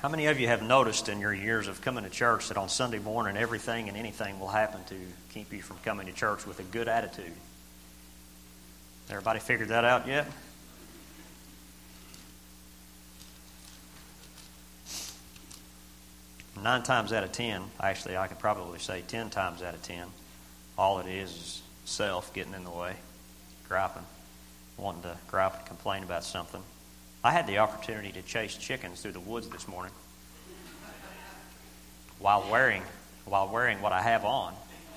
How many of you have noticed in your years of coming to church that on Sunday morning everything and anything will happen to keep you from coming to church with a good attitude? Everybody figured that out yet? Nine times out of 10, actually I could probably say 10 times out of 10, all it is self getting in the way, griping, wanting to gripe and complain about something. I had the opportunity to chase chickens through the woods this morning while wearing what I have on,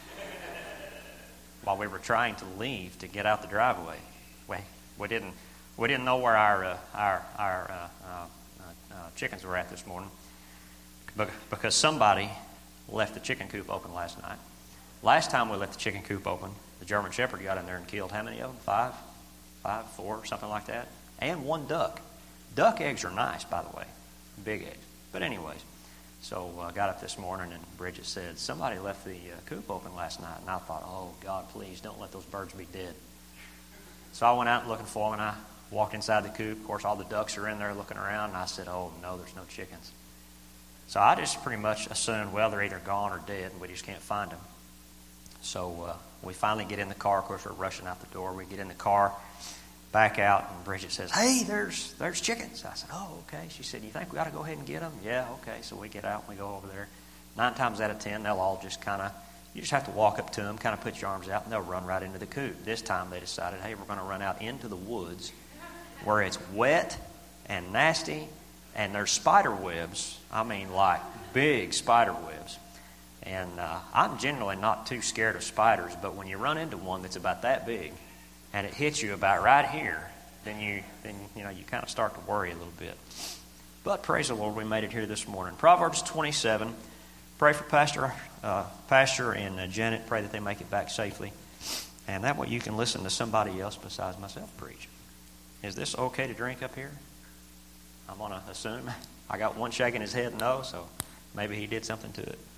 while we were trying to leave to get out the driveway. We didn't know where our chickens were at this morning because somebody left the chicken coop open last night. Last time we left the chicken coop open, the German Shepherd got in there and killed how many of them? Four, something like that, and one duck. Duck eggs are nice, by the way, big eggs. But anyways, so I got up this morning and Bridget said, somebody left the coop open last night. And I thought, oh, God, please don't let those birds be dead. So I went out looking for them, and I walked inside the coop. Of course, all the ducks are in there looking around, and I said, oh, no, there's no chickens. So I just pretty much assumed, well, they're either gone or dead, and we just can't find them. So we finally get in the car. Of course, we're rushing out the door. We get in the car, back out, and Bridget says, hey, there's chickens. I said, oh, okay. She said, you think we ought to go ahead and get them? Yeah, okay. So we get out and we go over there. 9 times out of 10, they'll all just you just have to walk up to them, kind of put your arms out, and they'll run right into the coop. This time they decided, hey, we're going to run out into the woods where it's wet and nasty, and there's spider webs. I mean, like big spider webs. And I'm generally not too scared of spiders, but when you run into one that's about that big and it hits you about right here, then you kind of start to worry a little bit. But praise the Lord, we made it here this morning. Proverbs 27. Pray for Pastor and Janet. Pray that they make it back safely. And that way you can listen to somebody else besides myself preach. Is this okay to drink up here? I'm going to assume. I got one shaking his head no, so maybe he did something to it.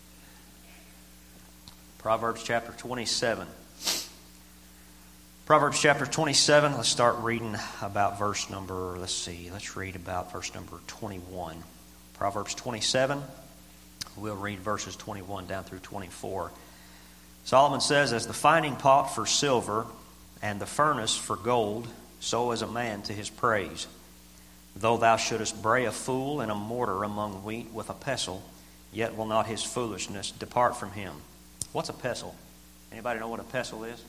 Proverbs chapter 27. Proverbs chapter 27, let's start reading about let's read about verse number 21. Proverbs 27, we'll read verses 21 down through 24. Solomon says, as the finding pot for silver and the furnace for gold, so is a man to his praise. Though thou shouldest bray a fool in a mortar among wheat with a pestle, yet will not his foolishness depart from him. What's a pestle? Anybody know what a pestle is?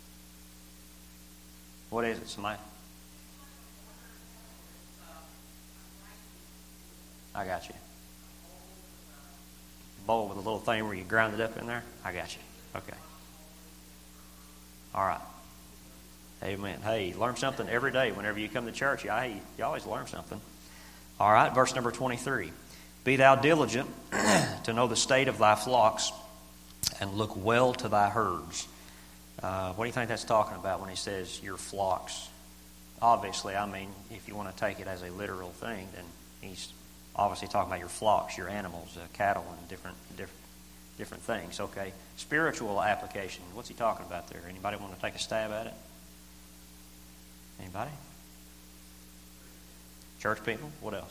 What is it, somebody? I got you. Bowl with a little thing where you grind it up in there? I got you. Okay. All right. Amen. Hey, learn something every day whenever you come to church. You always learn something. All right, verse number 23. Be thou diligent to know the state of thy flocks, and look well to thy herds. What do you think that's talking about when he says your flocks? Obviously, I mean, if you want to take it as a literal thing, then he's obviously talking about your flocks, your animals, cattle, and different things. Okay, spiritual application. What's he talking about there? Anybody want to take a stab at it? Anybody? Church people? What else?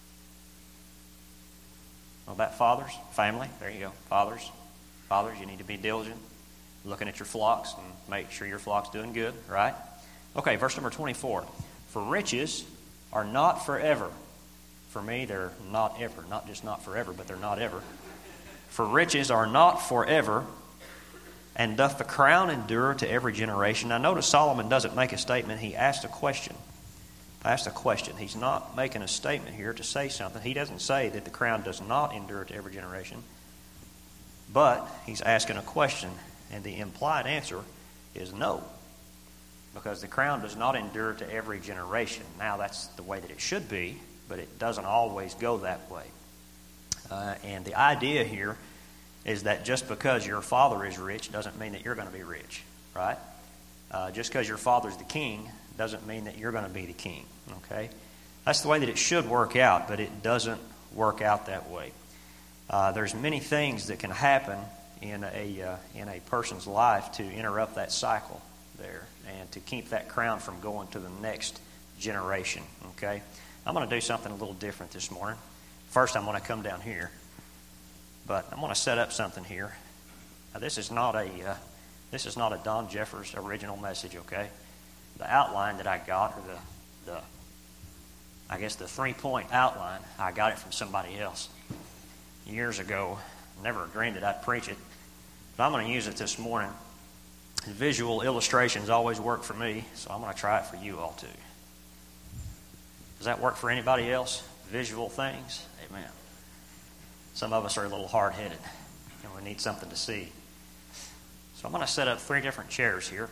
What about fathers? Family? There you go. Fathers, you need to be diligent, looking at your flocks and make sure your flock's doing good, right? Okay, verse number 24. For riches are not forever. For me, they're not ever. Not just not forever, but they're not ever. For riches are not forever, and doth the crown endure to every generation? Now notice Solomon doesn't make a statement. He asked a question. He's not making a statement here to say something. He doesn't say that the crown does not endure to every generation. But he's asking a question, and the implied answer is no. Because the crown does not endure to every generation. Now that's the way that it should be, but it doesn't always go that way. And the idea here is that just because your father is rich doesn't mean that you're going to be rich, right? Just because your father's the king doesn't mean that you're going to be the king, okay? That's the way that it should work out, but it doesn't work out that way. There's many things that can happen in a person's life to interrupt that cycle there and to keep that crown from going to the next generation, okay? I'm going to do something a little different this morning. First, I'm going to come down here. But I'm going to set up something here. Now, this is not a Don Jeffers original message, okay? The outline that I got, or I guess the 3-point outline, I got it from somebody else years ago. Never dreamed that I'd preach it, but I'm going to use it this morning. Visual illustrations always work for me, so I'm going to try it for you all too. Does that work for anybody else? Visual things? Amen. Some of us are a little hard-headed, and we need something to see. So I'm going to set up 3 different chairs here.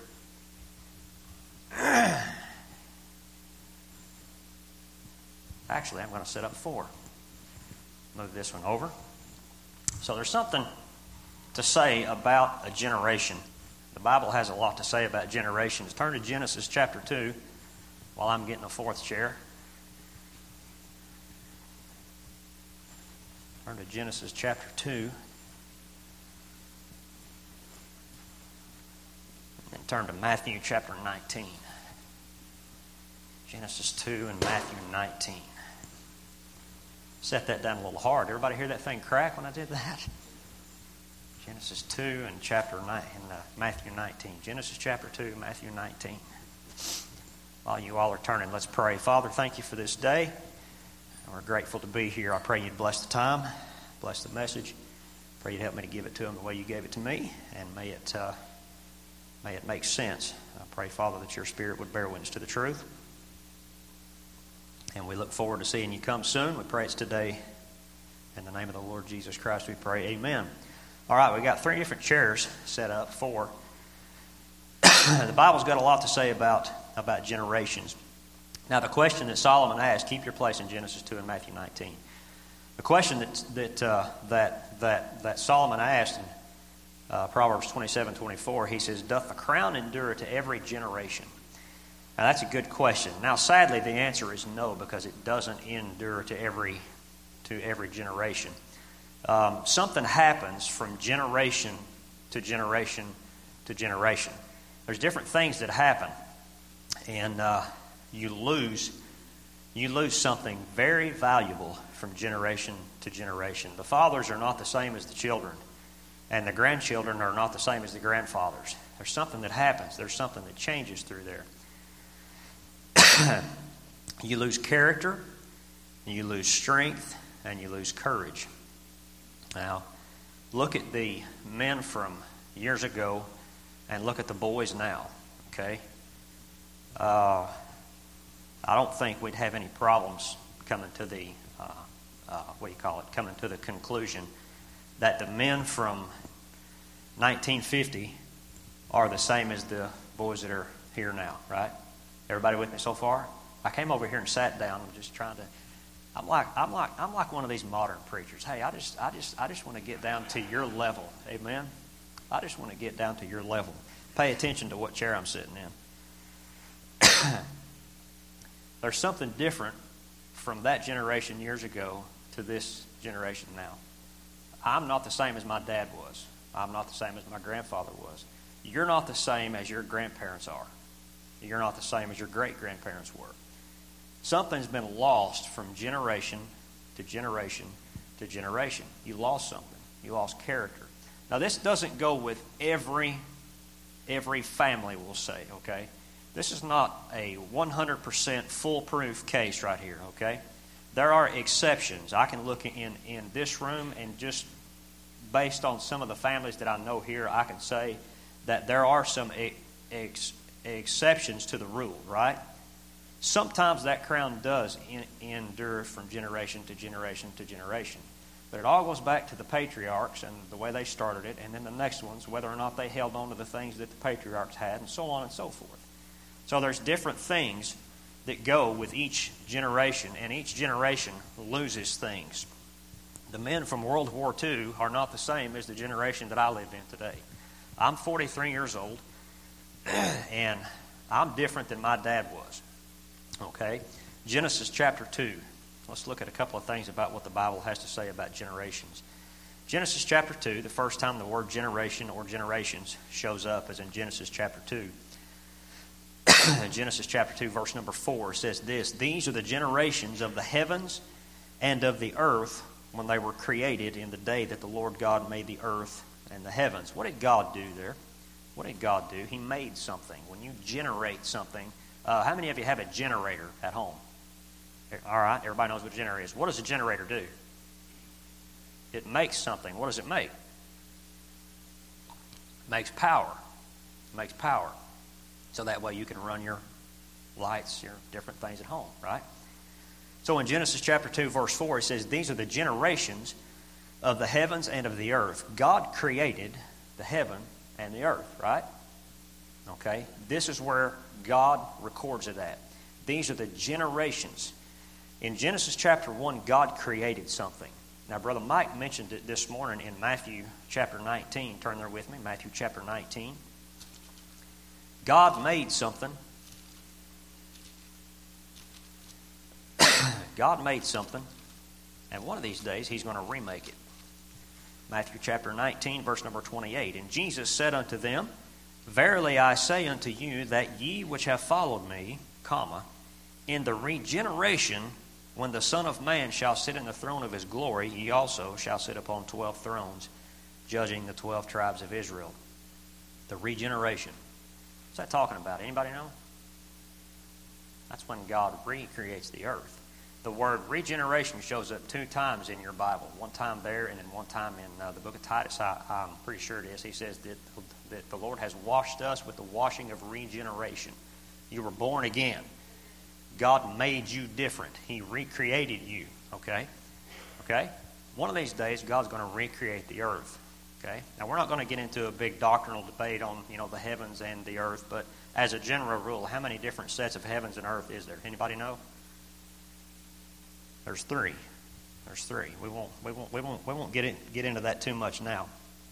Actually, I'm going to set up 4. Move this one over. So there's something to say about a generation. The Bible has a lot to say about generations. Turn to Genesis chapter 2 while I'm getting a 4th chair. Turn to Genesis chapter 2. And turn to Matthew chapter 19. Genesis 2 and Matthew 19. Set that down a little hard. Everybody hear that thing crack when I did that? Genesis 2 and Matthew 19. Genesis chapter 2, Matthew 19. While you all are turning, let's pray. Father, thank you for this day. We're grateful to be here. I pray you'd bless the time, bless the message. Pray you'd help me to give it to them the way you gave it to me, and may it make sense. I pray, Father, that your Spirit would bear witness to the truth. And we look forward to seeing you come soon. We pray it's today. In the name of the Lord Jesus Christ, we pray. Amen. All right, we got 3 different chairs set up. 4. The Bible's got a lot to say about generations. Now, the question that Solomon asked, keep your place in Genesis 2 and Matthew 19. The question that Solomon asked in Proverbs 27:24, he says, "Doth the crown endure to every generation?" Now, that's a good question. Now, sadly, the answer is no, because it doesn't endure to every generation. Something happens from generation to generation to generation. There's different things that happen, and you lose something very valuable from generation to generation. The fathers are not the same as the children, and the grandchildren are not the same as the grandfathers. There's something that happens. There's something that changes through there. You lose character, you lose strength, and you lose courage. Now, look at the men from years ago and look at the boys now, okay? I don't think we'd have any problems coming to the, coming to the conclusion that the men from 1950 are the same as the boys that are here now, right? Everybody with me so far? I came over here and sat down. I'm just trying to. I'm like one of these modern preachers. Hey, I just want to get down to your level. Amen. I just want to get down to your level. Pay attention to what chair I'm sitting in. There's something different from that generation years ago to this generation now. I'm not the same as my dad was. I'm not the same as my grandfather was. You're not the same as your grandparents are. You're not the same as your great-grandparents were. Something's been lost from generation to generation to generation. You lost something. You lost character. Now, this doesn't go with every family, we'll say, okay? This is not a 100% foolproof case right here, okay? There are exceptions. I can look in this room, and just based on some of the families that I know here, I can say that there are some exceptions to the rule, right? Sometimes that crown does endure from generation to generation to generation. But it all goes back to the patriarchs and the way they started it, and then the next ones, whether or not they held on to the things that the patriarchs had, and so on and so forth. So there's different things that go with each generation, and each generation loses things. The men from World War II are not the same as the generation that I live in today. I'm 43 years old, and I'm different than my dad was. Okay? Genesis chapter 2. Let's look at a couple of things about what the Bible has to say about generations. Genesis chapter 2, the first time the word generation or generations shows up is in Genesis chapter 2. Genesis chapter 2, verse number 4 says this: "These are the generations of the heavens and of the earth when they were created in the day that the Lord God made the earth and the heavens. What did God do there? What did God do? He made something. When you generate something, how many of you have a generator at home? All right, everybody knows what a generator is. What does a generator do? It makes something. What does it make? It makes power. It makes power. So that way you can run your lights, your different things at home, right? So in Genesis chapter 2, verse 4, it says, these are the generations of the heavens and of the earth. God created the heaven and the earth, right? Okay? This is where God records it at. These are the generations. In Genesis chapter 1, God created something. Now, Brother Mike mentioned it this morning in Matthew chapter 19. Turn there with me, Matthew chapter 19. God made something. God made something, and one of these days He's going to remake it. Matthew chapter 19, verse number 28. And Jesus said unto them, verily I say unto you, that ye which have followed me, in the regeneration, when the Son of Man shall sit in the throne of His glory, ye also shall sit upon 12 thrones, judging the 12 tribes of Israel. The regeneration. What's that talking about? Anybody know? That's when God recreates the earth. The word regeneration shows up 2 times in your Bible. One time there and then one time in the book of Titus. I'm pretty sure it is. He says that the Lord has washed us with the washing of regeneration. You were born again. God made you different. He recreated you. Okay? Okay? One of these days, God's going to recreate the earth. Okay? Now, we're not going to get into a big doctrinal debate on, the heavens and the earth, but as a general rule, how many different sets of heavens and earth is there? Anybody know? There's 3. There's 3. We won't get into that too much now.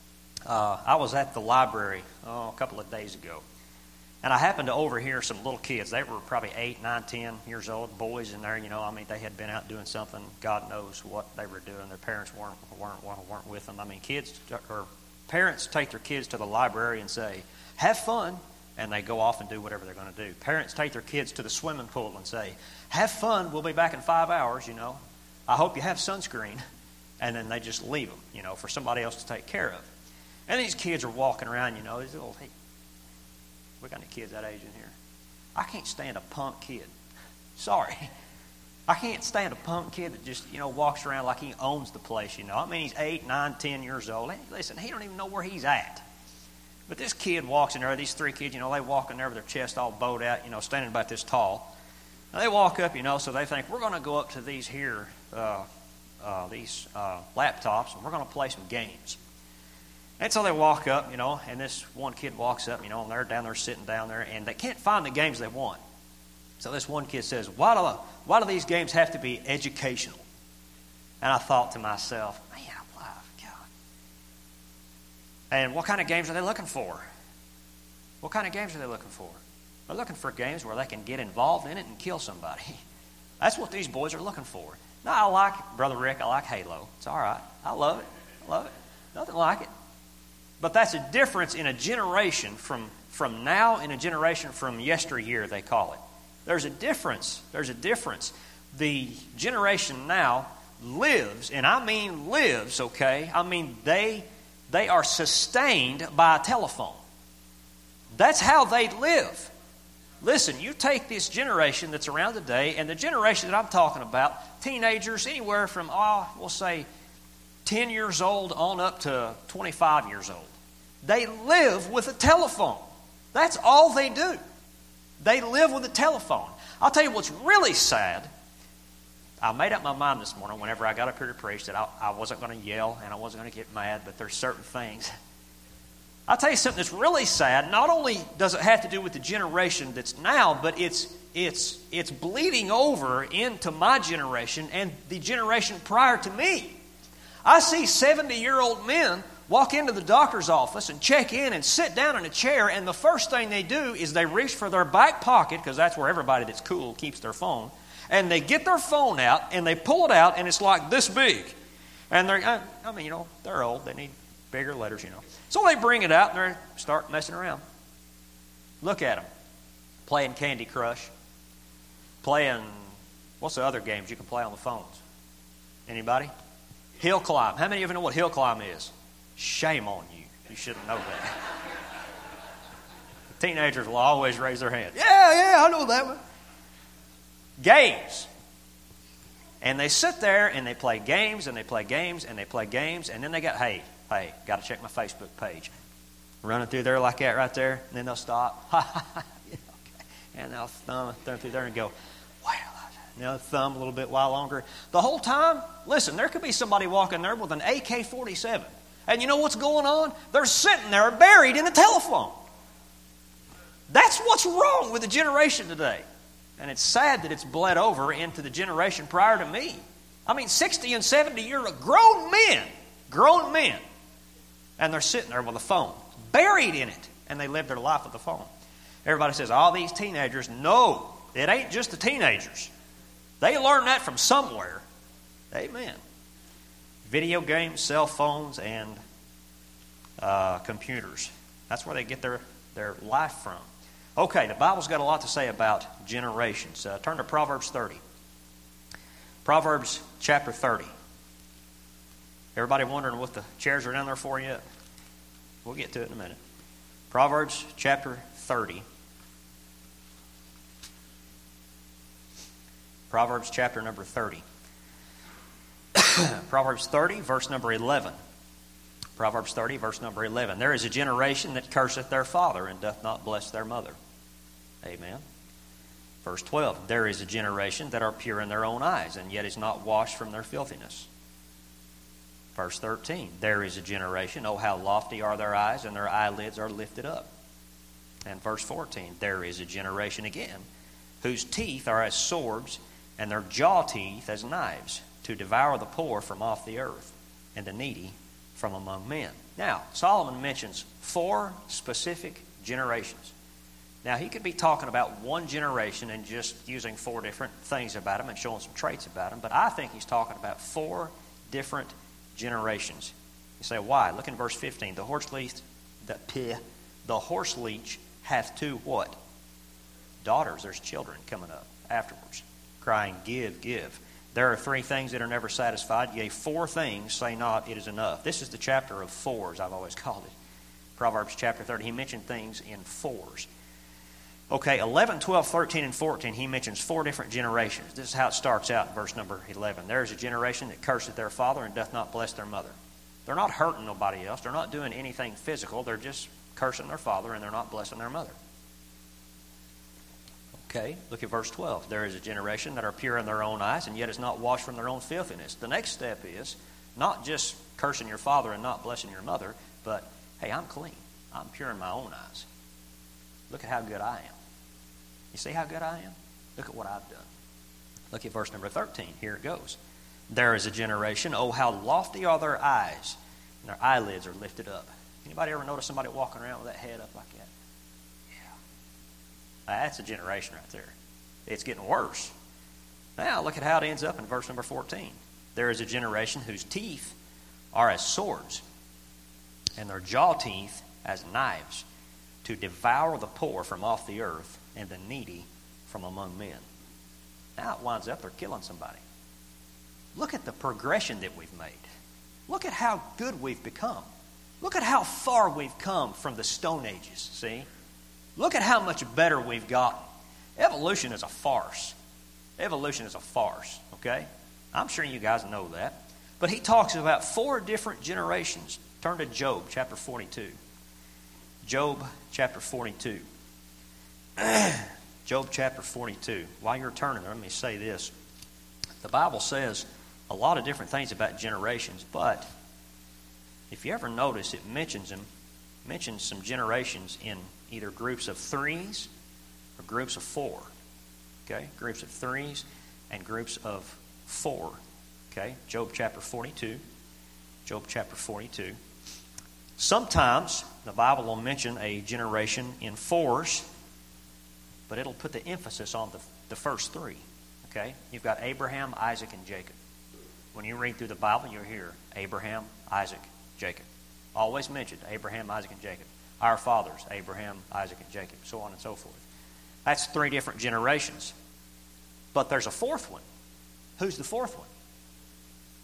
I was at the library a couple of days ago, and I happened to overhear some little kids. They were probably 8, 9, 10 years old, boys in there. They had been out doing something. God knows what they were doing. Their parents weren't with them. Kids or parents take their kids to the library and say, "Have fun." And they go off and do whatever they're going to do. Parents take their kids to the swimming pool and say, "Have fun, we'll be back in 5 hours, I hope you have sunscreen." And then they just leave them, for somebody else to take care of. And these kids are walking around, these little, hey, we got any kids that age in here? I can't stand a punk kid. Sorry. I can't stand a punk kid that just, walks around like he owns the place, he's 8, 9, 10 years old. Hey, listen, he don't even know where he's at. But this kid walks in there, these 3 kids, they walk in there with their chest all bowed out, standing about this tall. Now they walk up, so they think, we're going to go up to these here, laptops, and we're going to play some games. And so they walk up, and this one kid walks up, and they're down there sitting down there, and they can't find the games they want. So this one kid says, why do these games have to be educational? And I thought to myself, man, and what kind of games are they looking for? What kind of games are they looking for? They're looking for games where they can get involved in it and kill somebody. That's what these boys are looking for. Now, Brother Rick, I like Halo. It's all right. I love it. Nothing like it. But that's a difference in a generation from now and a generation from yesteryear, they call it. There's a difference. The generation now lives, and I mean lives, okay? They are sustained by a telephone. That's how they live. Listen, you take this generation that's around today, and the generation that I'm talking about, teenagers anywhere from, we'll say 10 years old on up to 25 years old. They live with a telephone. That's all they do. They live with a telephone. I'll tell you what's really sad. I made up my mind this morning whenever I got up here to preach that I wasn't going to yell and I wasn't going to get mad, but there's certain things. I'll tell you something that's really sad. Not only does it have to do with the generation that's now, but it's bleeding over into my generation and the generation prior to me. I see 70-year-old men walk into the doctor's office and check in and sit down in a chair, and the first thing they do is they reach for their back pocket, because that's where everybody that's cool keeps their phone. And they get their phone out, and they pull it out, and it's like this big. And they're old. They need bigger letters, So they bring it out, and they start messing around. Look at them. Playing Candy Crush. Playing, what's the other games you can play on the phones? Anybody? Hill climb. How many of you know what hill climb is? Shame on you. You shouldn't know that. Teenagers will always raise their hand. Yeah, I know that one. Games. And they sit there and they play games and they play games and they play games. And then they got, hey, got to check my Facebook page. Running through there like that right there. And then they'll stop. Yeah, okay. And they'll thumb through there and go, wow. And they'll thumb a little bit while longer. The whole time, listen, there could be somebody walking there with an AK-47. And you know what's going on? They're sitting there buried in a telephone. That's what's wrong with the generation today. And it's sad that it's bled over into the generation prior to me. I mean, 60 and 70-year-old grown men. And they're sitting there with a phone, buried in it. And they live their life with a phone. Everybody says, all these teenagers. No, it ain't just the teenagers. They learn that from somewhere. Amen. Video games, cell phones, and computers. That's where they get their life from. Okay, the Bible's got a lot to say about generations. Turn to Proverbs 30. Proverbs chapter 30. Everybody wondering what the chairs are down there for yet? We'll get to it in a minute. Proverbs chapter 30. Proverbs chapter number 30. Proverbs 30, verse number 11. Proverbs 30, verse number 11. There is a generation that curseth their father and doth not bless their mother. Amen. Verse 12. There is a generation that are pure in their own eyes, and yet is not washed from their filthiness. Verse 13. There is a generation, oh how lofty are their eyes, and their eyelids are lifted up. And verse 14. There is a generation again, whose teeth are as swords, and their jaw teeth as knives, to devour the poor from off the earth, and the needy from among men. Now, Solomon mentions 4 specific generations. Now, he could be talking about one generation and just using 4 different things about them and showing some traits about them, but I think he's talking about 4 different generations. You say, why? Look in verse 15. The horse leech hath 2 what? Daughters. There's children coming up afterwards, crying, give, give. There are 3 things that are never satisfied. Yea, 4 things, say not, it is enough. This is the chapter of 4s, I've always called it. Proverbs chapter 30, he mentioned things in 4s. Okay, 11, 12, 13, and 14, he mentions 4 different generations. This is how it starts out in verse number 11. There is a generation that curseth their father and doth not bless their mother. They're not hurting nobody else. They're not doing anything physical. They're just cursing their father and they're not blessing their mother. Okay, look at verse 12. There is a generation that are pure in their own eyes and yet is not washed from their own filthiness. The next step is not just cursing your father and not blessing your mother, but, hey, I'm clean. I'm pure in my own eyes. Look at how good I am. You see how good I am? Look at what I've done. Look at verse number 13. Here it goes. There is a generation, oh, how lofty are their eyes, and their eyelids are lifted up. Anybody ever notice somebody walking around with that head up like that? That's a generation right there. It's getting worse. Now, look at how it ends up in verse number 14. There is a generation whose teeth are as swords, and their jaw teeth as knives, to devour the poor from off the earth and the needy from among men. Now it winds up they're killing somebody. Look at the progression that we've made. Look at how good we've become. Look at how far we've come from the Stone Ages, see? Look at how much better we've gotten. Evolution is a farce. Evolution is a farce, okay? I'm sure you guys know that. But he talks about 4 different generations. Turn to Job chapter 42. Job chapter 42. Job chapter 42. While you're turning there, let me say this. The Bible says a lot of different things about generations, but if you ever notice, it mentions some generations in either groups of 3s or groups of 4. Okay? Groups of 3s and groups of 4. Okay? Job chapter 42. Job chapter 42. Sometimes the Bible will mention a generation in 4s, but it'll put the emphasis on the first 3. Okay? You've got Abraham, Isaac, and Jacob. When you read through the Bible, you'll hear Abraham, Isaac, Jacob. Always mentioned Abraham, Isaac, and Jacob. Our fathers, Abraham, Isaac, and Jacob, so on and so forth. That's 3 different generations. But there's a 4th one. Who's the 4th one?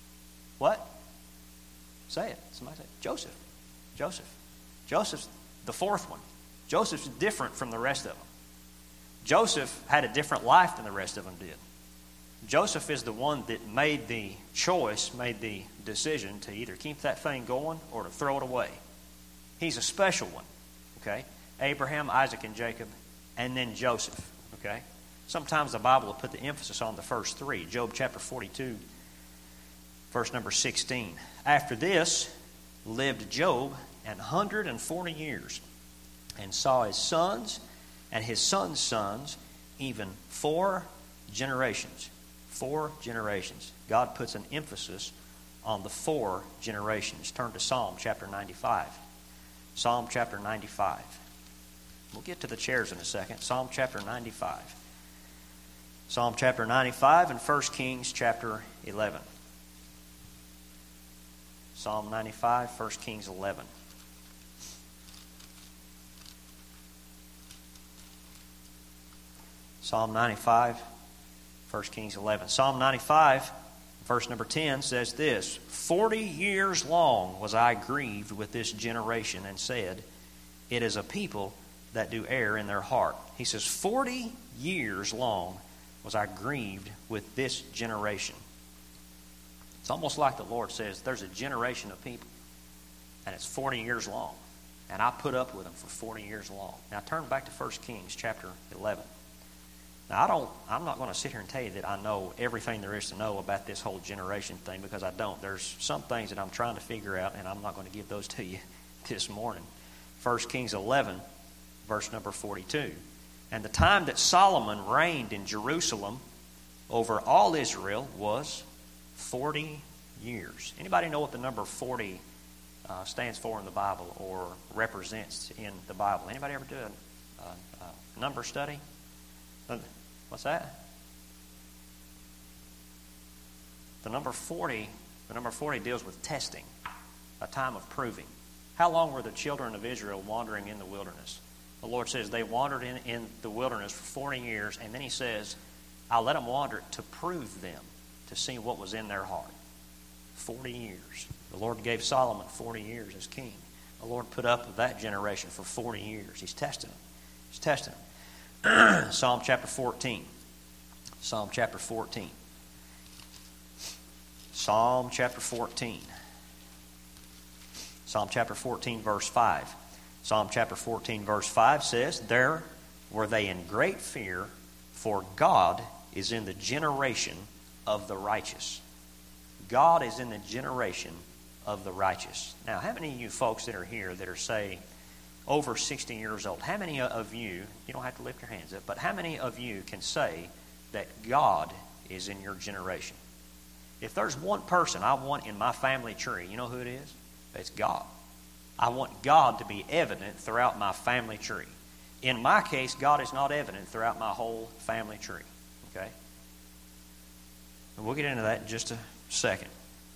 What? Say it. Somebody say it. Joseph. Joseph's the fourth one. Joseph's different from the rest of them. Joseph had a different life than the rest of them did. Joseph is the one that made the choice, made the decision to either keep that thing going or to throw it away. He's a special one. Okay? Abraham, Isaac, and Jacob, and then Joseph. Okay? Sometimes the Bible will put the emphasis on the first three. Job chapter 42, verse number 16. After this lived Job 140 years, and saw his sons and his sons' sons, even 4 generations. 4 generations. God puts an emphasis on the 4 generations. Turn to Psalm chapter 95. Psalm chapter 95. We'll get to the chairs in a second. Psalm chapter 95. Psalm chapter 95 and 1 Kings chapter 11. Psalm 95, 1 Kings 11. Psalm 95, 1 Kings 11. Psalm 95, verse number 10 says this: 40 years long was I grieved with this generation, and said, it is a people that do err in their heart. He says, 40 years long was I grieved with this generation. It's almost like the Lord says, there's a generation of people, and it's 40 years long. And I put up with them for 40 years long. Now turn back to 1 Kings chapter 11. Now, I'm not going to sit here and tell you that I know everything there is to know about this whole generation thing, because I don't. There's some things that I'm trying to figure out, and I'm not going to give those to you this morning. 1 Kings 11, verse number 42. And the time that Solomon reigned in Jerusalem over all Israel was 40 years. Anybody know what the number 40 stands for in the Bible or represents in the Bible? Anybody ever do a number study? What's that? The number 40 deals with testing, a time of proving. How long were the children of Israel wandering in the wilderness? The Lord says they wandered in the wilderness for 40 years, and then He says, I'll let them wander to prove them, to see what was in their heart. 40 years. The Lord gave Solomon 40 years as king. The Lord put up with that generation for 40 years. He's testing them. He's testing them. Psalm chapter 14. Psalm chapter 14. Psalm chapter 14. Psalm chapter 14, verse 5. Psalm chapter 14, verse 5 says, there were they in great fear, for God is in the generation of the righteous. God is in the generation of the righteous. Now, how many of you folks that are here that are, say, over 60 years old, how many of you, you don't have to lift your hands up, but how many of you can say that God is in your generation? If there's one person I want in my family tree, you know who it is? It's God. I want God to be evident throughout my family tree. In my case, God is not evident throughout my whole family tree. Okay? And we'll get into that in just a second.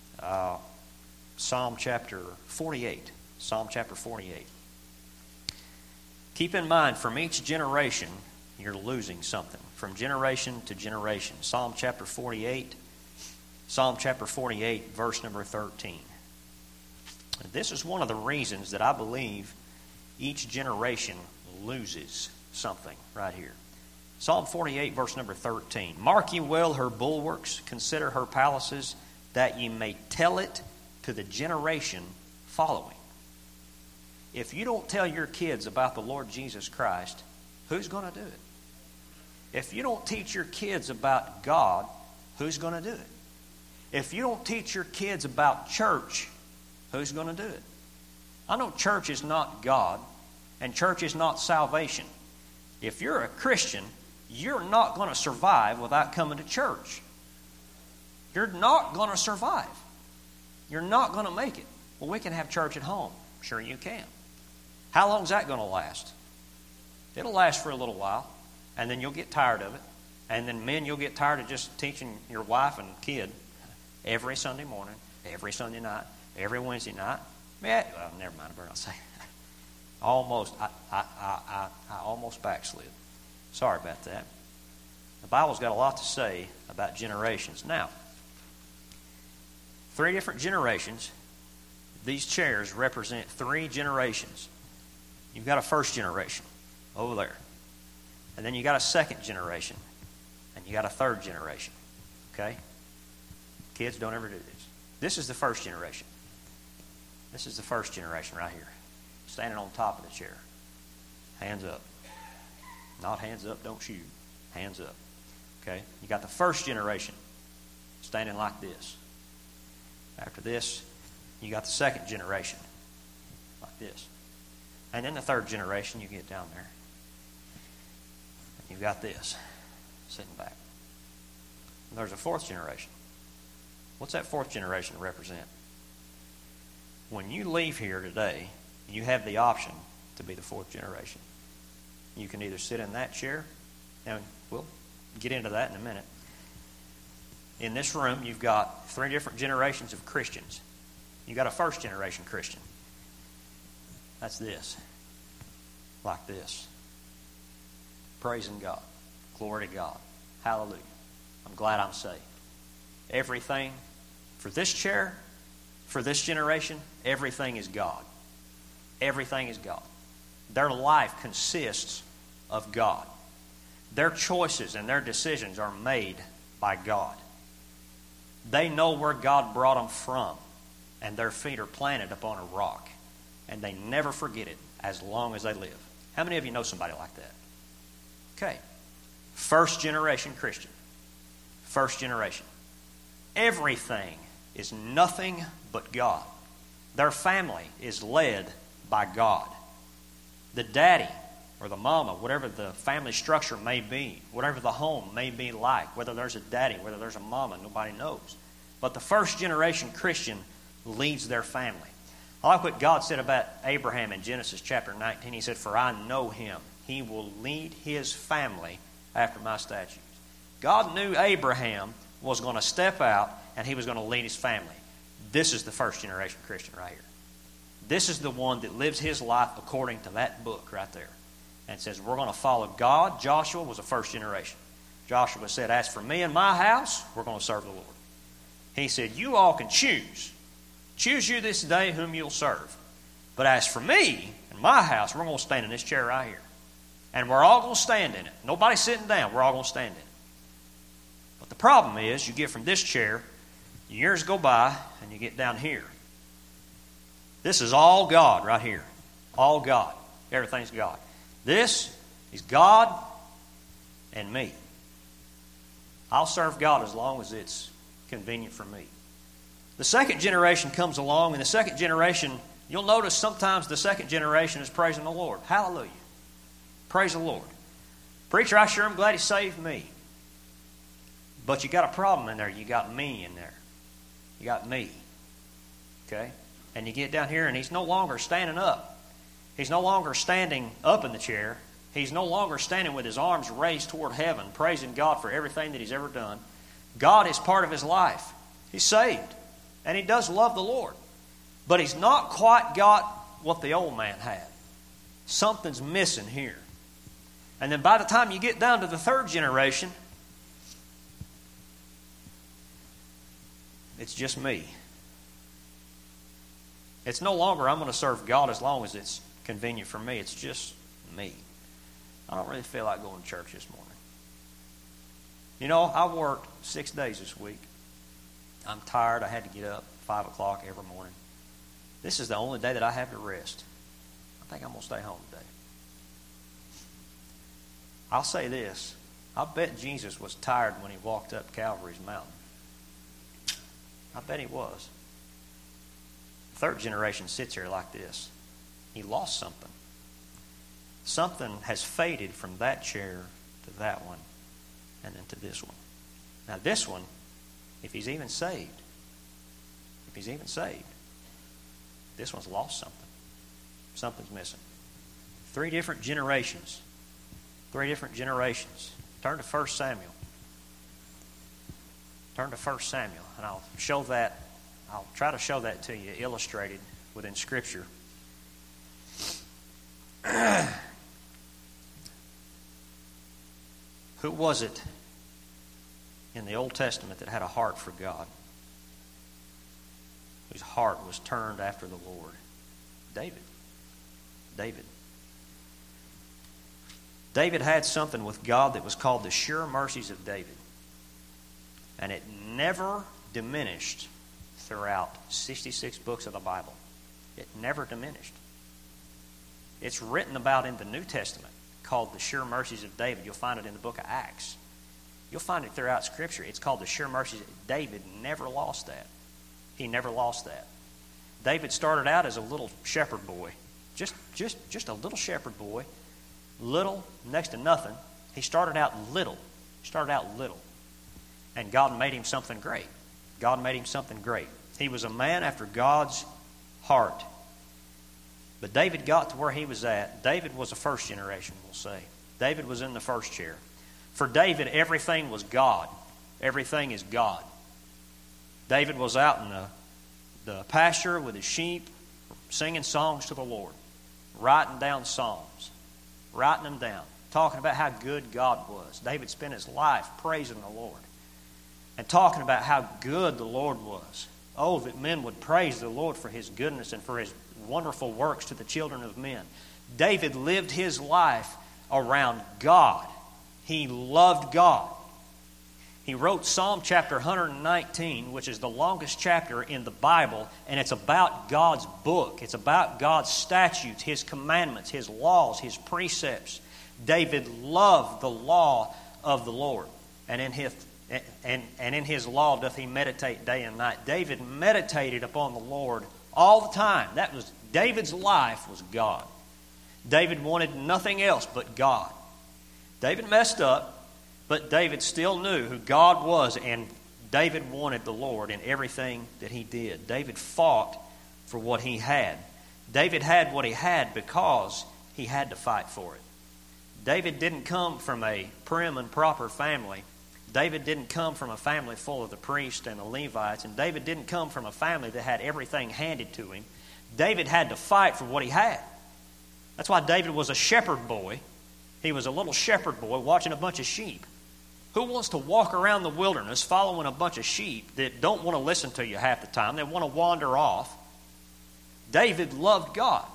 Psalm chapter 48. Psalm chapter 48. Keep in mind, from each generation, you're losing something. From generation to generation. Psalm chapter 48. Psalm chapter 48, verse number 13. This is one of the reasons that I believe each generation loses something right here. Psalm 48, verse number 13. Mark ye well her bulwarks, consider her palaces, that ye may tell it to the generation following. If you don't tell your kids about the Lord Jesus Christ, who's going to do it? If you don't teach your kids about God, who's going to do it? If you don't teach your kids about church, who's going to do it? I know church is not God, and church is not salvation. If you're a Christian, you're not going to survive without coming to church. You're not going to survive. You're not going to make it. Well, we can have church at home. Sure you can. How long is that going to last? It'll last for a little while, and then you'll get tired of it. And then men, you'll get tired of just teaching your wife and kid every Sunday morning, every Sunday night, every Wednesday night. Well, never mind, I better not say that. I almost backslid. Sorry about that. The Bible's got a lot to say about generations. Now, 3 different generations. These chairs represent 3 generations. You've got a first generation over there. And then you got a second generation. And you got a third generation. Okay? Kids, don't ever do this. This is the first generation. This is the first generation right here. Standing on top of the chair. Hands up. Not hands up, don't shoot. Hands up. Okay? You got the first generation standing like this. After this, you got the second generation like this. And then the third generation, you get down there. And you've got this sitting back. And there's a fourth generation. What's that fourth generation represent? When you leave here today, you have the option to be the fourth generation. You can either sit in that chair, and we'll get into that in a minute. In this room, you've got 3 different generations of Christians. You've got a first generation Christian. That's this. Like this. Praising God. Glory to God. Hallelujah. I'm glad I'm saved. Everything for this chair, for this generation, everything is God. Everything is God. Their life consists of God. Their choices and their decisions are made by God. They know where God brought them from, and their feet are planted upon a rock, and they never forget it as long as they live. How many of you know somebody like that? Okay. First generation Christian. First generation. Everything is nothing but God. Their family is led by God. The daddy or the mama, whatever the family structure may be, whatever the home may be like, whether there's a daddy, whether there's a mama, nobody knows. But the first generation Christian leads their family. I like what God said about Abraham in Genesis chapter 19. He said, "For I know him. He will lead his family after my statutes." God knew Abraham was going to step out and he was going to lead his family. This is the first generation Christian right here. This is the one that lives his life according to that book right there. And says, we're going to follow God. Joshua was a first generation. Joshua said, as for me and my house, we're going to serve the Lord. He said, you all can choose. Choose you this day whom you'll serve. But as for me and my house, we're going to stand in this chair right here. And we're all going to stand in it. Nobody's sitting down. We're all going to stand in it. But the problem is, you get from this chair, years go by, and you get down here. This is all God right here. All God. Everything's God. This is God and me. I'll serve God as long as it's convenient for me. The second generation comes along, and the second generation, you'll notice sometimes the second generation is praising the Lord. Hallelujah. Praise the Lord. Preacher, I sure am glad He saved me. But you got a problem in there. You got me in there. You got me. Okay? And you get down here, and He's no longer standing up. He's no longer standing up in the chair. He's no longer standing with His arms raised toward heaven, praising God for everything that He's ever done. God is part of his life. He's saved. And he does love the Lord. But he's not quite got what the old man had. Something's missing here. And then by the time you get down to the third generation, it's just me. It's no longer I'm going to serve God as long as it's convenient for me. It's just me. I don't really feel like going to church this morning. You know, I worked 6 days this week. I'm tired. I had to get up 5 o'clock every morning. This is the only day that I have to rest. I think I'm going to stay home today. I'll say this. I bet Jesus was tired when he walked up Calvary's mountain. I bet he was. The third generation sits here like this. He lost something. Something has faded from that chair to that one and then to this one. Now this one, if he's even saved, this one's lost something. Something's missing. 3 different generations. 3 different generations. Turn to 1 Samuel. Turn to 1 Samuel, and I'll try to show that to you illustrated within Scripture. Who was it in the Old Testament that had a heart for God? whose heart was turned after the Lord? David. David. David had something with God that was called the sure mercies of David. And it never diminished throughout 66 books of the Bible. It never diminished. It's written about in the New Testament, called the sure mercies of David. You'll find it in the book of Acts. You'll find it throughout Scripture. It's called the sure mercies. David never lost that. He never lost that. David started out as a little shepherd boy. Just a little shepherd boy. Little, next to nothing. He started out little. And God made him something great. God made him something great. He was a man after God's heart. But David got to where he was at. David was a first generation, we'll say. David was in the first chair. For David, everything was God. Everything is God. David was out in the pasture with his sheep, singing songs to the Lord, writing down psalms, writing them down, talking about how good God was. David spent his life praising the Lord and talking about how good the Lord was. Oh, that men would praise the Lord for His goodness and for His wonderful works to the children of men. David lived his life around God. He loved God. He wrote Psalm chapter 119, which is the longest chapter in the Bible, and it's about God's book. It's about God's statutes, His commandments, His laws, His precepts. David loved the law of the Lord, and in His law doth he meditate day and night. David meditated upon the Lord all the time. That was David's life was God. David wanted nothing else but God. David messed up, but David still knew who God was, and David wanted the Lord in everything that he did. David fought for what he had. David had what he had because he had to fight for it. David didn't come from a prim and proper family. David didn't come from a family full of the priests and the Levites, and David didn't come from a family that had everything handed to him. David had to fight for what he had. That's why David was a shepherd boy. He was a little shepherd boy watching a bunch of sheep. Who wants to walk around the wilderness following a bunch of sheep that don't want to listen to you half the time? They want to wander off. David loved God.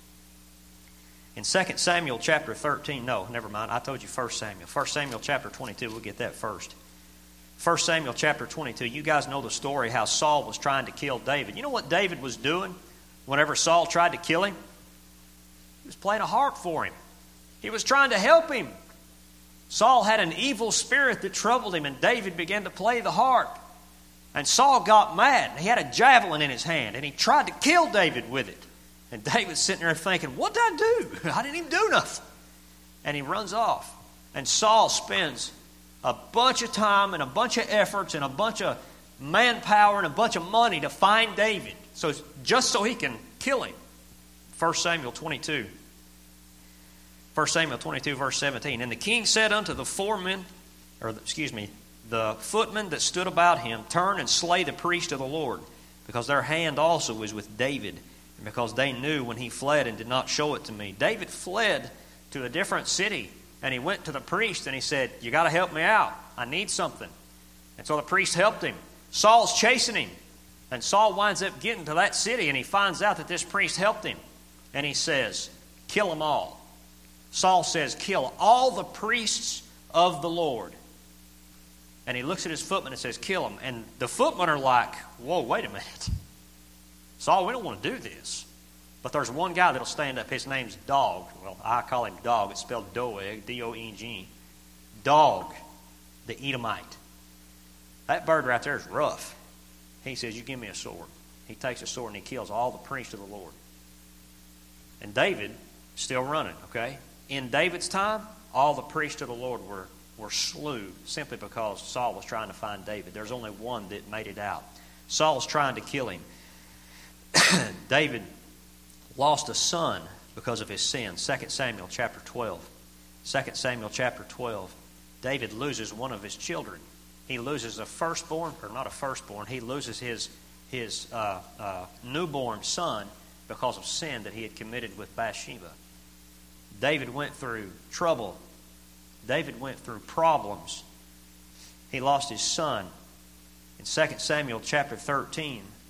In 2 Samuel chapter 13, no, never mind, I told you 1 Samuel. 1 Samuel chapter 22, we'll get that first. 1 Samuel chapter 22, you guys know the story how Saul was trying to kill David. You know what David was doing whenever Saul tried to kill him? He was playing a harp for him. He was trying to help him. Saul had an evil spirit that troubled him, and David began to play the harp. And Saul got mad. He had a javelin in his hand, and he tried to kill David with it. And David's sitting there thinking, what did I do? I didn't even do nothing. And he runs off. And Saul spends a bunch of time and a bunch of efforts and a bunch of manpower and a bunch of money to find David, just so he can kill him. 1 Samuel 22. 1 Samuel 22, verse 17. And the king said unto the footmen that stood about him, turn and slay the priest of the Lord, because their hand also was with David, and because they knew when he fled and did not show it to me. David fled to a different city, and he went to the priest and he said, you got to help me out. I need something. And so the priest helped him. Saul's chasing him. And Saul winds up getting to that city, and he finds out that this priest helped him. And he says, kill them all. Saul says, kill all the priests of the Lord. And he looks at his footmen and says, kill them. And the footmen are like, whoa, wait a minute. Saul, we don't want to do this. But there's one guy that'll stand up. His name's Dog. Well, I call him Dog. It's spelled Doeg, D-O-E-G. Dog, the Edomite. That bird right there is rough. He says, you give me a sword. He takes a sword and he kills all the priests of the Lord. And David, still running, okay? In David's time, all the priests of the Lord were slew simply because Saul was trying to find David. There's only one that made it out. Saul's trying to kill him. David lost a son because of his sin. 2 Samuel chapter 12. 2 Samuel chapter 12. David loses one of his children. He loses a firstborn, or not a firstborn. He loses his newborn son because of sin that he had committed with Bathsheba. David went through trouble. David went through problems. He lost his son. In 2 Samuel chapter 13,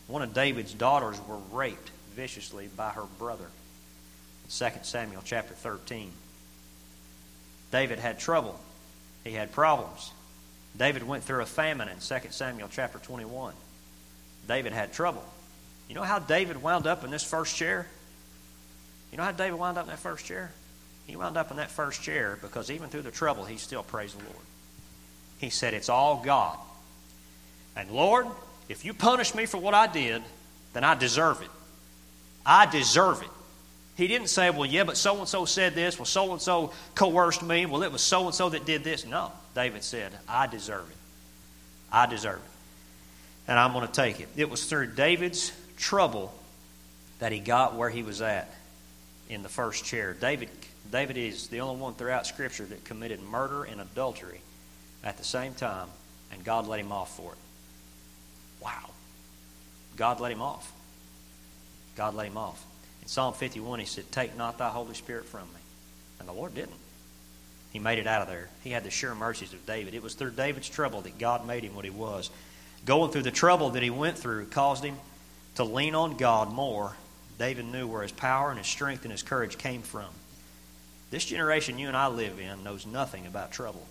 One of David's daughters were raped viciously by her brother. 2 Samuel chapter 13. David had trouble. He had problems. David went through a famine in 2 Samuel chapter 21. David had trouble. You know how David wound up in this first chair? You know how David wound up in that first chair? He wound up in that first chair because even through the trouble, he still praised the Lord. He said, it's all God. And Lord, if you punish me for what I did, then I deserve it. I deserve it. He didn't say, well, yeah, but so-and-so said this. Well, so-and-so coerced me. Well, it was so-and-so that did this. No, David said, I deserve it. I deserve it. And I'm going to take it. It was through David's trouble that he got where he was at in the first chair. David is the only one throughout Scripture that committed murder and adultery at the same time, and God let him off for it. Wow. God let him off. God let him off. In Psalm 51, he said, take not thy Holy Spirit from me. And the Lord didn't. He made it out of there. He had the sure mercies of David. It was through David's trouble that God made him what he was. Going through the trouble that he went through caused him to lean on God more. David knew where his power and his strength and his courage came from. This generation you and I live in knows nothing about trouble.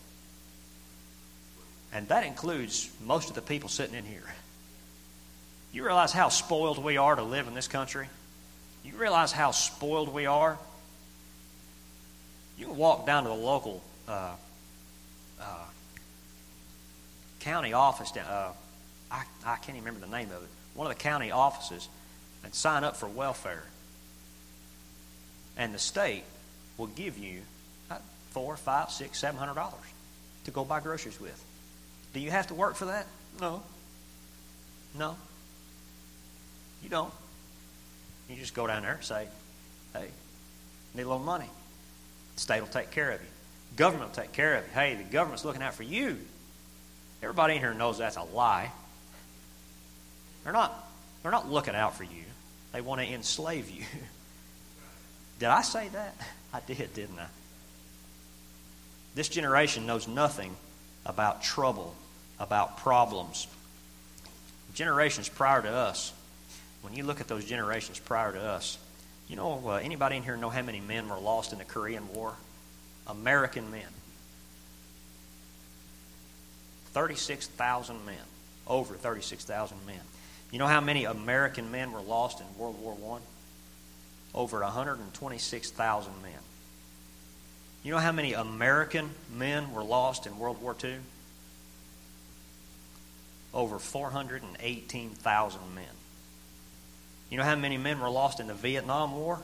And that includes most of the people sitting in here. You realize how spoiled we are to live in this country? You realize how spoiled we are? You can walk down to the local county office. I can't even remember the name of it. One of the county offices, and sign up for welfare. And the state will give you $400, $500, $600, $700 to go buy groceries with. Do you have to work for that? No. No. You don't. You just go down there and say, hey, need a little money. The state will take care of you. Government will take care of you. Hey, the government's looking out for you. Everybody in here knows that's a lie. They're not looking out for you. They want to enslave you. Did I say that? I did, didn't I? This generation knows nothing about trouble, about problems. Generations prior to us, when you look at those generations prior to us, you know, anybody in here know how many men were lost in the Korean War? American men. 36,000 men. Over 36,000 men. You know how many American men were lost in World War I? Over 126,000 men. You know how many American men were lost in World War II? Over 418,000 men. You know how many men were lost in the Vietnam War?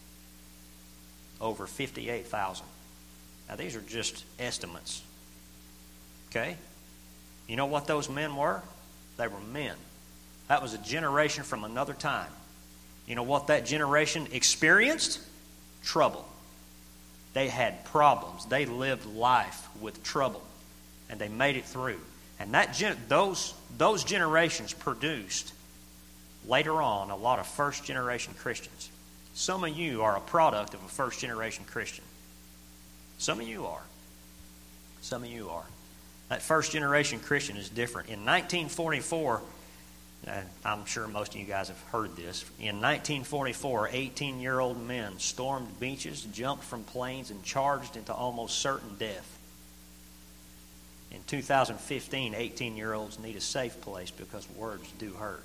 Over 58,000. Now these are just estimates. Okay? You know what those men were? They were men. That was a generation from another time. You know what that generation experienced? Trouble. They had problems. They lived life with trouble. And they made it through. And those generations produced, later on, a lot of first-generation Christians. Some of you are a product of a first-generation Christian. Some of you are. Some of you are. That first-generation Christian is different. In 1944, I'm sure most of you guys have heard this. In 1944, 18-year-old men stormed beaches, jumped from planes, and charged into almost certain death. In 2015, 18-year-olds need a safe place because words do hurt.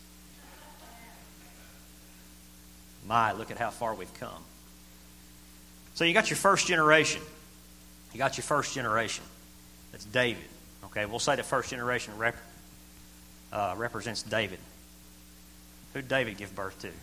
My, look at how far we've come. So you got your first generation. You got your first generation. That's David. Okay, we'll say the first generation represents David. Who did David give birth to?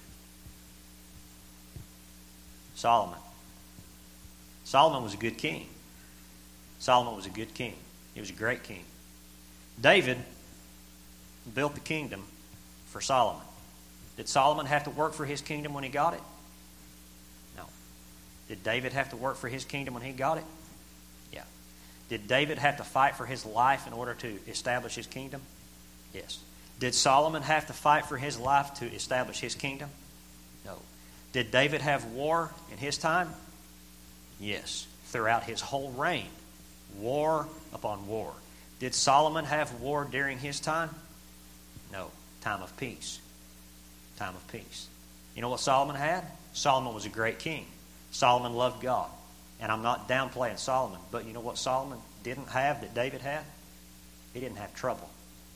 Solomon. Solomon was a good king. Solomon was a good king. He was a great king. David built the kingdom for Solomon. Did Solomon have to work for his kingdom when he got it? No. Did David have to work for his kingdom when he got it? Yeah. Did David have to fight for his life in order to establish his kingdom? Yes. Did Solomon have to fight for his life to establish his kingdom? No. Did David have war in his time? Yes. Throughout his whole reign. War upon war. Did Solomon have war during his time? No. Time of peace. Time of peace. You know what Solomon had? Solomon was a great king. Solomon loved God. And I'm not downplaying Solomon, but you know what Solomon didn't have that David had? He didn't have trouble.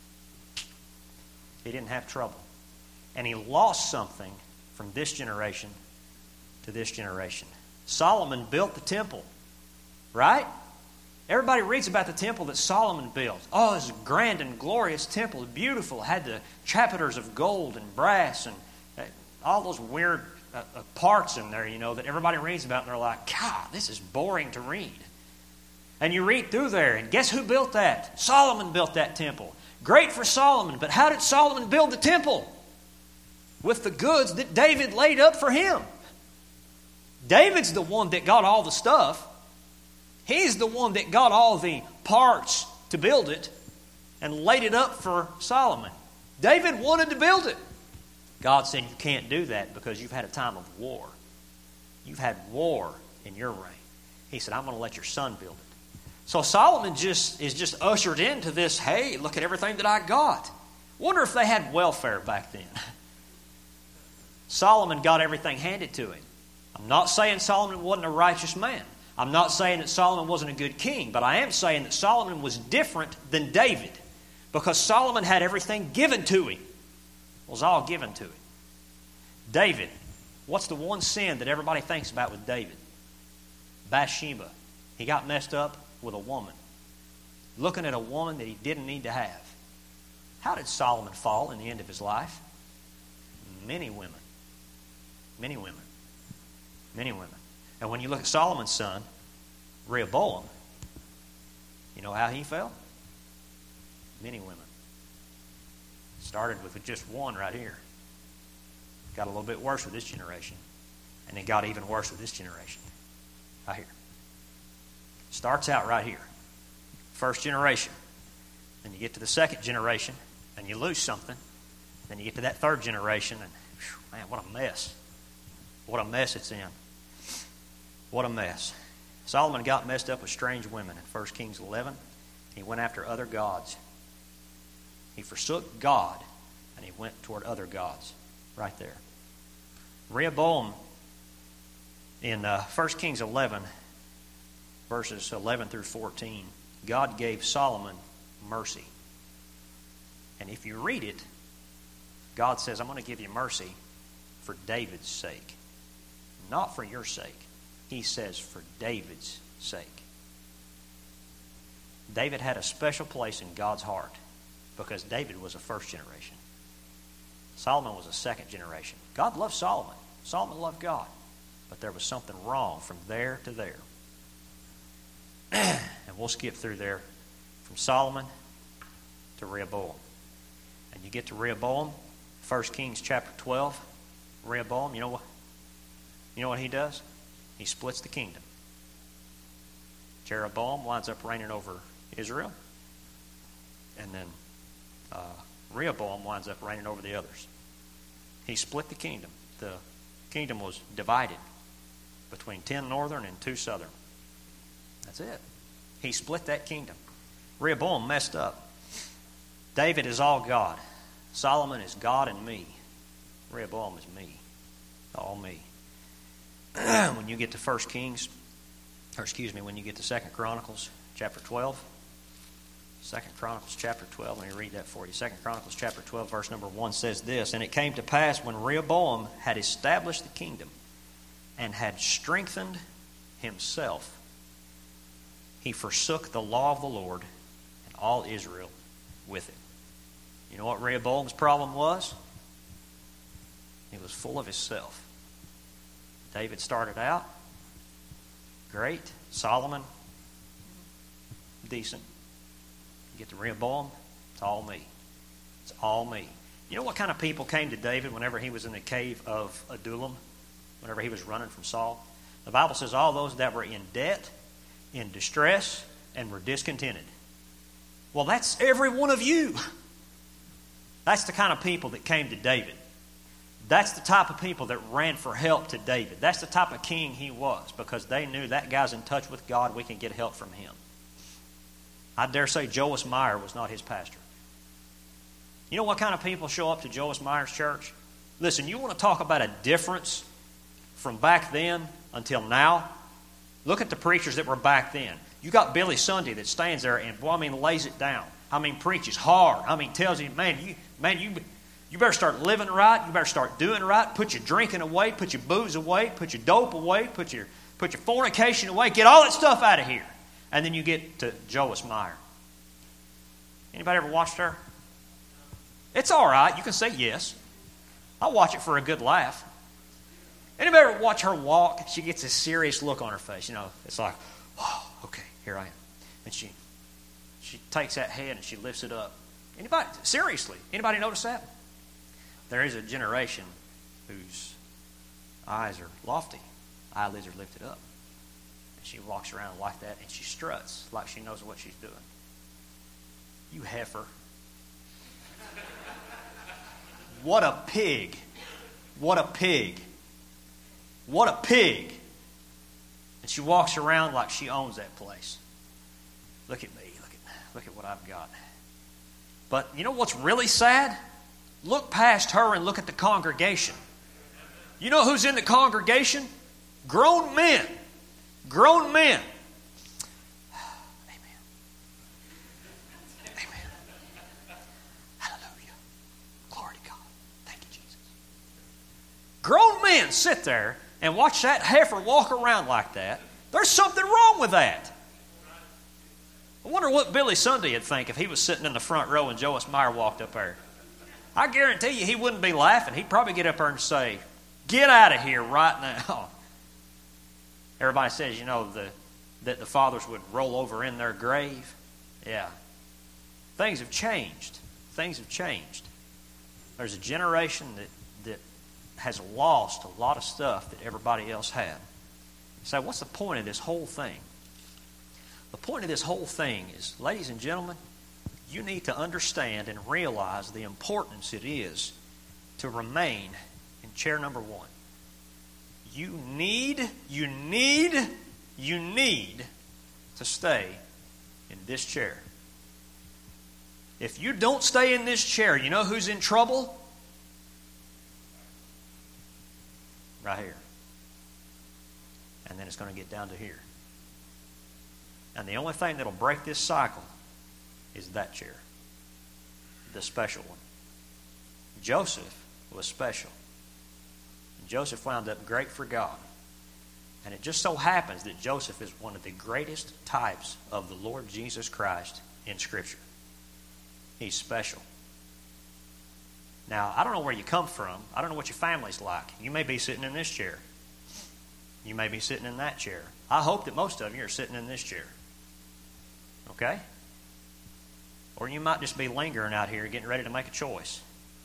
He didn't have trouble. And he lost something from this generation to this generation. Solomon built the temple, right? Everybody reads about the temple that Solomon built. Oh, it's a grand and glorious temple. Beautiful. It had the chapiters of gold and brass and all those weird parts in there, that everybody reads about, and they're like, God, this is boring to read. And you read through there, and guess who built that? Solomon built that temple. Great for Solomon, but how did Solomon build the temple? With the goods that David laid up for him. David's the one that got all the stuff. He's the one that got all the parts to build it and laid it up for Solomon. David wanted to build it. God said, you can't do that because you've had a time of war. You've had war in your reign. He said, I'm going to let your son build it. So Solomon is just ushered into this, hey, look at everything that I got. Wonder if they had welfare back then. Solomon got everything handed to him. I'm not saying Solomon wasn't a righteous man. I'm not saying that Solomon wasn't a good king, but I am saying that Solomon was different than David because Solomon had everything given to him. It was all given to him. David, what's the one sin that everybody thinks about with David? Bathsheba. He got messed up with a woman. Looking at a woman that he didn't need to have. How did Solomon fall in the end of his life? Many women. Many women. Many women. And when you look at Solomon's son, Rehoboam, you know how he fell? Many women. Started with just one right here. Got a little bit worse with this generation. And it got even worse with this generation. Right here. Starts out right here. First generation. Then you get to the second generation, and you lose something. Then you get to that third generation, and man, what a mess. What a mess it's in. What a mess. Solomon got messed up with strange women in 1 Kings 11. He went after other gods. He forsook God, and he went toward other gods. Right there. Rehoboam, in 1 Kings 11, verses 11 through 14, God gave Solomon mercy. And if you read it, God says, I'm going to give you mercy for David's sake. Not for your sake. He says for David's sake. David had a special place in God's heart because David was a first generation. Solomon was a second generation. God loved Solomon. Solomon loved God. But there was something wrong from there to there. And we'll skip through there from Solomon to Rehoboam. And you get to Rehoboam, 1 Kings chapter 12. Rehoboam, you know what he does? He splits the kingdom. Jeroboam winds up reigning over Israel. And then Rehoboam winds up reigning over the others. He split the kingdom. The kingdom was divided between 10 northern and 2 southern. That's it. He split that kingdom. Rehoboam messed up. David is all God. Solomon is God and me. Rehoboam is me. All me. When you get to 1 Kings, when you get to 2 Chronicles chapter 12, 2 Chronicles chapter 12, let me read that for you. 2 Chronicles chapter 12, verse number 1 says this, And it came to pass when Rehoboam had established the kingdom and had strengthened himself, he forsook the law of the Lord and all Israel with it. You know what Rehoboam's problem was? He was full of himself. David started out great. Solomon, decent. You get to Rehoboam, it's all me. It's all me. You know what kind of people came to David whenever he was in the cave of Adullam? Whenever he was running from Saul? The Bible says all those that were in debt, in distress, and were discontented. Well, that's every one of you. That's the kind of people that came to David. That's the type of people that ran for help to David. That's the type of king he was, because they knew that guy's in touch with God. We can get help from him. I dare say Joas Meyer was not his pastor. You know what kind of people show up to Joas Meyer's church? Listen, you want to talk about a difference from back then until now? Look at the preachers that were back then. You got Billy Sunday that stands there and, boy, lays it down. Preaches hard. Tells you, you better start living right. You better start doing right. Put your drinking away. Put your booze away. Put your dope away. Put your fornication away. Get all that stuff out of here. And then you get to Joyce Meyer. Anybody ever watched her? It's all right. You can say yes. I'll watch it for a good laugh. Anybody ever watch her walk? She gets a serious look on her face. It's like, oh, okay, here I am. And she takes that head and she lifts it up. Anybody notice that? There is a generation whose eyes are lofty, eyelids are lifted up. And she walks around like that and she struts like she knows what she's doing. You heifer. What a pig. What a pig. What a pig. And she walks around like she owns that place. Look at me. Look at what I've got. But you know what's really sad? Look past her and look at the congregation. You know who's in the congregation? Grown men. Grown men. Amen. Amen. Hallelujah. Glory to God. Thank you, Jesus. Grown men sit there and watch that heifer walk around like that. There's something wrong with that. I wonder what Billy Sunday would think if he was sitting in the front row and Joyce Meyer walked up there. I guarantee you he wouldn't be laughing. He'd probably get up there and say, "Get out of here right now." Everybody says, that the fathers would roll over in their grave. Yeah. Things have changed. Things have changed. There's a generation that has lost a lot of stuff that everybody else had. So what's the point of this whole thing? The point of this whole thing is, ladies and gentlemen, you need to understand and realize the importance it is to remain in chair number one. You need to stay in this chair. If you don't stay in this chair, you know who's in trouble? Right here. And then it's going to get down to here. And the only thing that'll break this cycle is that chair. The special one. Joseph was special. Joseph wound up great for God. And it just so happens that Joseph is one of the greatest types of the Lord Jesus Christ in Scripture. He's special. Now, I don't know where you come from. I don't know what your family's like. You may be sitting in this chair. You may be sitting in that chair. I hope that most of you are sitting in this chair. Okay? Or you might just be lingering out here getting ready to make a choice.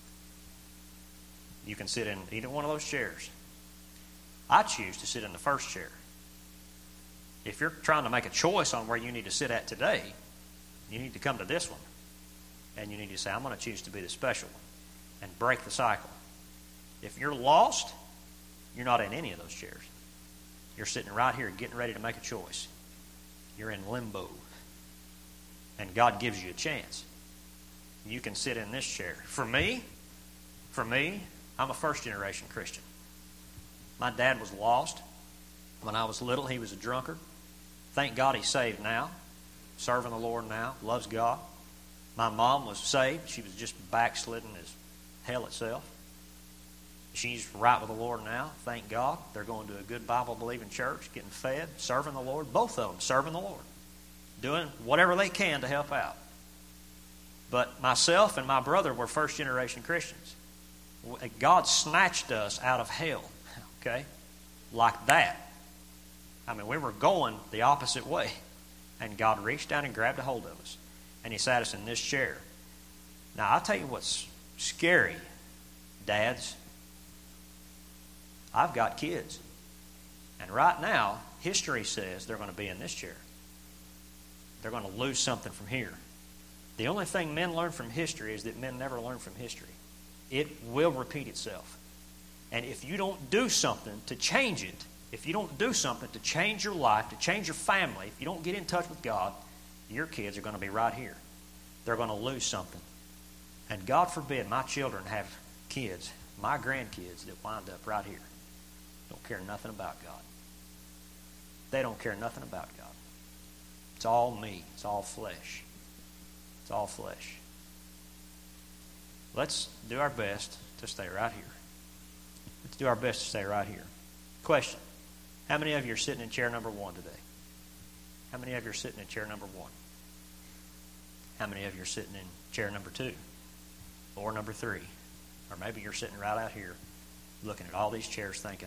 You can sit in either one of those chairs. I choose to sit in the first chair. If you're trying to make a choice on where you need to sit at today, you need to come to this one. And you need to say, I'm going to choose to be the special one and break the cycle. If you're lost, you're not in any of those chairs. You're sitting right here getting ready to make a choice. You're in limbo. And God gives you a chance. You can sit in this chair. For me, I'm a first-generation Christian. My dad was lost. When I was little, he was a drunkard. Thank God he's saved now. Serving the Lord now. Loves God. My mom was saved. She was just backslidden as hell itself. She's right with the Lord now. Thank God. They're going to a good Bible-believing church, getting fed, serving the Lord. Both of them serving the Lord. Doing whatever they can to help out. But myself and my brother were first-generation Christians. God snatched us out of hell, okay, like that. We were going the opposite way. And God reached down and grabbed a hold of us. And He sat us in this chair. Now, I'll tell you what's scary, dads. I've got kids. And right now, history says they're going to be in this chair. They're going to lose something from here. The only thing men learn from history is that men never learn from history. It will repeat itself. And if you don't do something to change it, if you don't do something to change your life, to change your family, if you don't get in touch with God, your kids are going to be right here. They're going to lose something. And God forbid my children have kids my grandkids that wind up right here don't care nothing about God. They don't care nothing about God. It's all me. It's all flesh. It's all flesh. Let's do our best to stay right here. Let's do our best to stay right here. Question. How many of you are sitting in chair number 1 today? How many of you are sitting in chair number 1? How many of you are sitting in chair number 2? Or number 3? Or maybe you're sitting right out here looking at all these chairs thinking,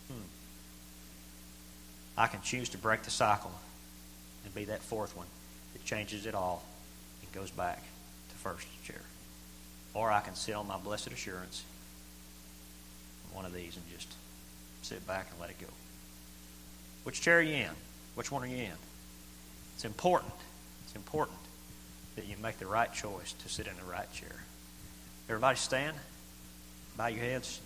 I can choose to break the cycle and be that 4th one that changes it all and goes back to first chair. Or I can sit on my blessed assurance in one of these and just sit back and let it go. Which chair are you in? Which one are you in? It's important. It's important that you make the right choice to sit in the right chair. Everybody stand. Bow your heads.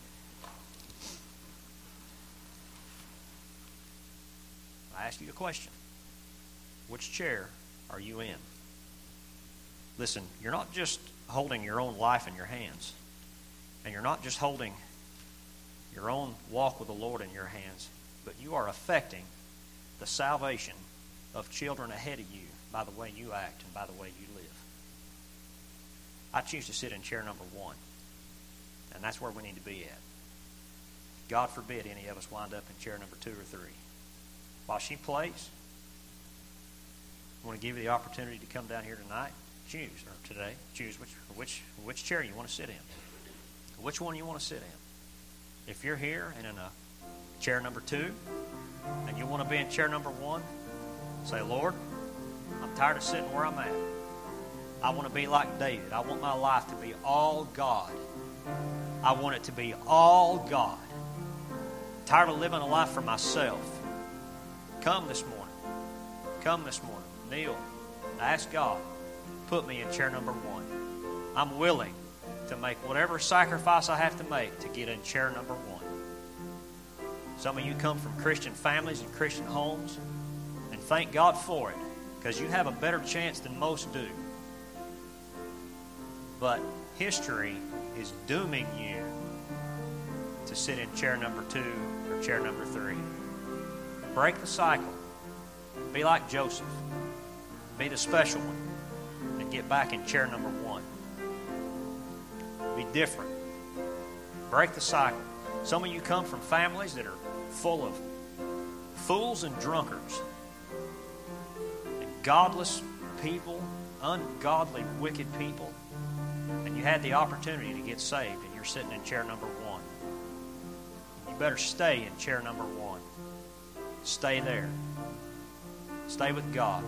I ask you a question. Which chair are you in? Listen, you're not just holding your own life in your hands. And you're not just holding your own walk with the Lord in your hands, but you are affecting the salvation of children ahead of you by the way you act and by the way you live. I choose to sit in chair number 1. And that's where we need to be at. God forbid any of us wind up in chair number 2 or 3. While she plays, I want to give you the opportunity to come down here tonight. Choose which chair you want to sit in. Which one you want to sit in. If you're here and in a chair number 2 and you want to be in chair number 1, say, Lord, I'm tired of sitting where I'm at. I want to be like David. I want my life to be all God. I want it to be all God. I'm tired of living a life for myself. Come this morning. Come this morning. Kneel. Ask God. Put me in chair number 1. I'm willing to make whatever sacrifice I have to make to get in chair number 1. Some of you come from Christian families and Christian homes, and thank God for it, because you have a better chance than most do. But history is dooming you to sit in chair number 2 or chair number 3. Break the cycle. Be like Joseph. Be the special one. And get back in chair number 1. Be different. Break the cycle. Some of you come from families that are full of fools and drunkards. And godless people, ungodly, wicked people. And you had the opportunity to get saved and you're sitting in chair number 1. You better stay in chair number 1. Stay there. Stay with God.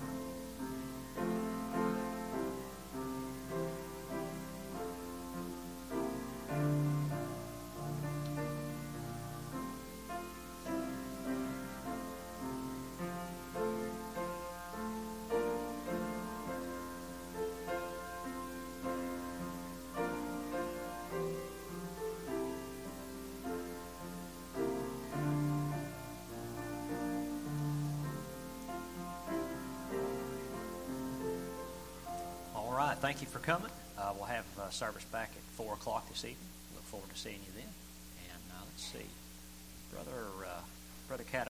Thank you for coming. We'll have service back at 4 o'clock this evening. Look forward to seeing you then. And let's see. Brother Cat.